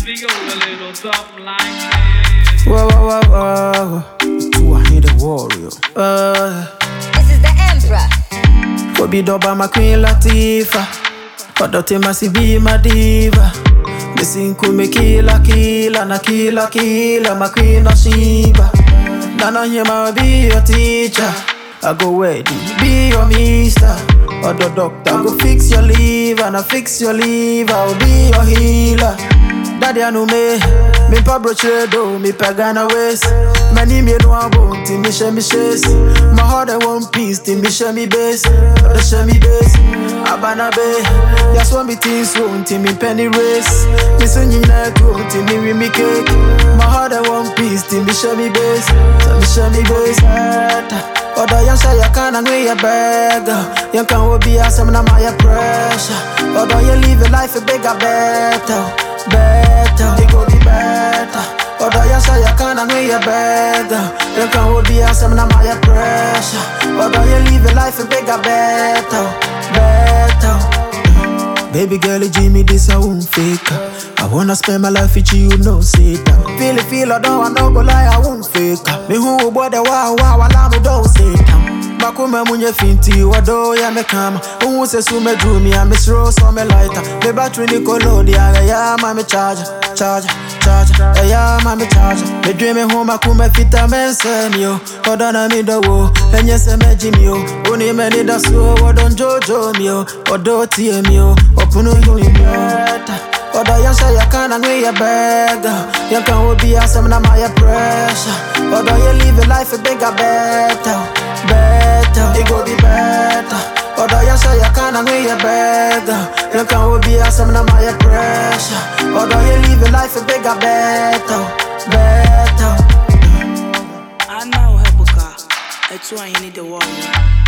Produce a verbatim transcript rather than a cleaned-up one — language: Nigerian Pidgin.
me go a little something like this. Whoa, whoa, whoa, whoa. Two, I need a warrior. Uh, This is the Emperor. Kobe Doba, my Queen Latifah. Odote masi be my diva. Missing kume kila kila na kila kila my Queen of Sheba. Nana Yema be your teacher. I go wedding, be your mister. Or the doctor, go fix your liver. And I fix your liver, I'll be your healer. Daddy I know me, me pa brochedo, me pa Ghana waist. Many me no want, till me share me chase. My heart I one piece, till me share me base. The share me base, Abana Bay. That's what me things want, till me penny race. Me sing in that tune, till me we me cake. My heart I one piece, till me share me base. So me share me base. Oda yansha ya kana ngwe ya beggar. Yankan will be awesome na my pressure. Oda you live a life a bigger better. Better, it go be better. Oda yansha ya kana ngwe ya beggar. Yankan will be awesome na my pressure. Oda you live a life a bigger better. Better. Baby girl, you give me this, I won't fake her. I wanna spend my life with you, no Satan. Feel it, feel it, don't I no go lie, I won't fake her. Me who boy the wow wow, I me don't Satan. Bakuma munye finti, wado ya me kama. Ungu se sume drew me, I miss rose on me lighter. Me battery ni kolodi, I ya mami charger, charger, charger. Ya mami charger. Me dream me home, I kume fita men send yo. Odana mi da wo, enye se me jimi yo. Uni me ni da so, wadon jojo mi yo. Odo tie mi yo, opunu yu mi yo. Oda yansha ya kana ngwe ya beggar. Yankan will be awesome na my pressure. Oda you live a life a bigger better. Better, it go be better. Oda yansha ya kana ngwe ya beggar. Yankan will be awesome na my pressure. Oda you live a life a bigger better. Better. I know Hebuka. That's why you need the warrior.